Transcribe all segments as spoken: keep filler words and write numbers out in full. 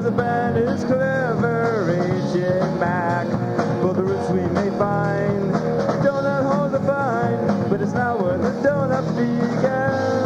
Cause the band is clever, reaching back for the roots we may find. Donut holds the vine, but it's not where the donut began.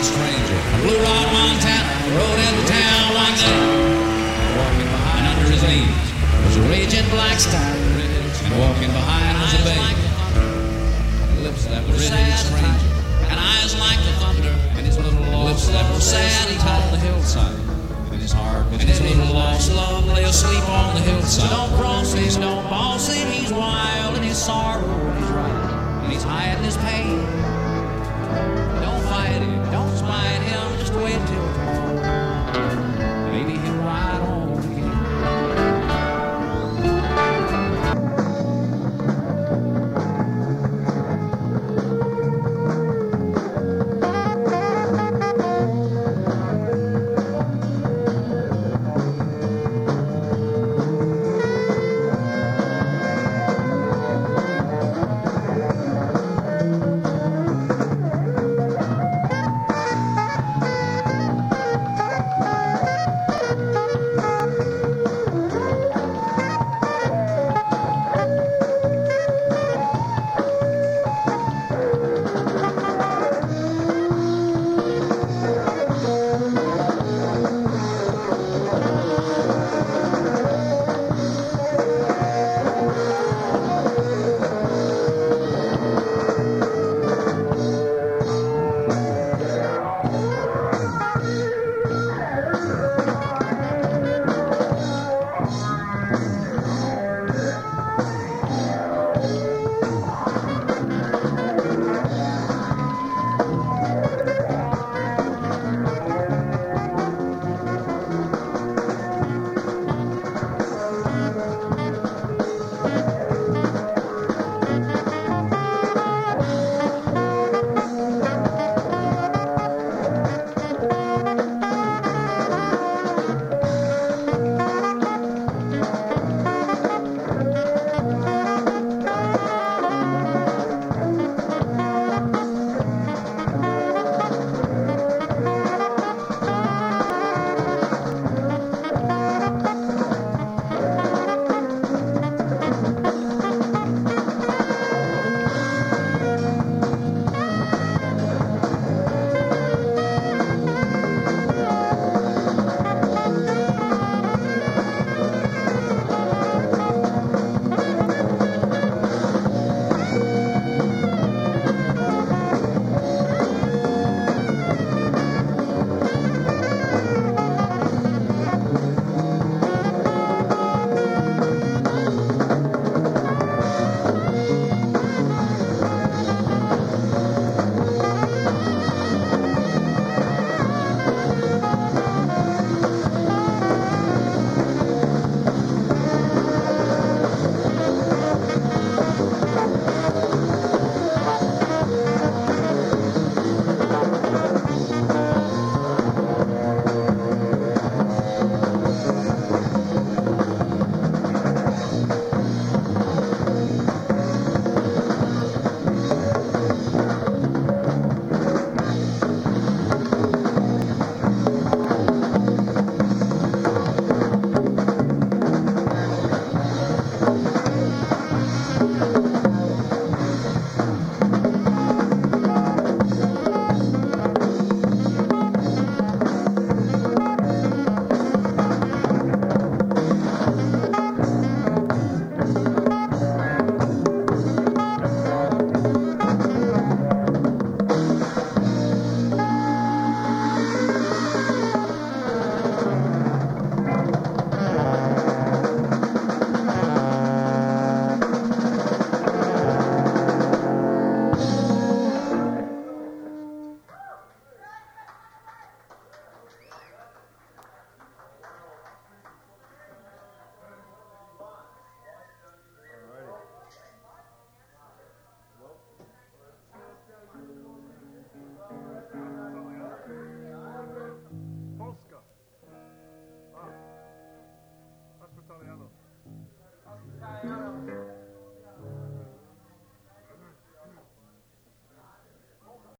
stranger. Blue Rock, Montana, rode into town one day. Walking behind under his knees was a raging black star. And walking behind was a baby. Lips that were red and stranger. And eyes like the thunder. And his little lips that were sad and tall on the hillside. And his heart and his little lost love lay asleep on the hillside. Don't cross him, don't boss him. He's wild in his sorrow and he's right. And he's hiding his pain. Don't fight him, don't spite him.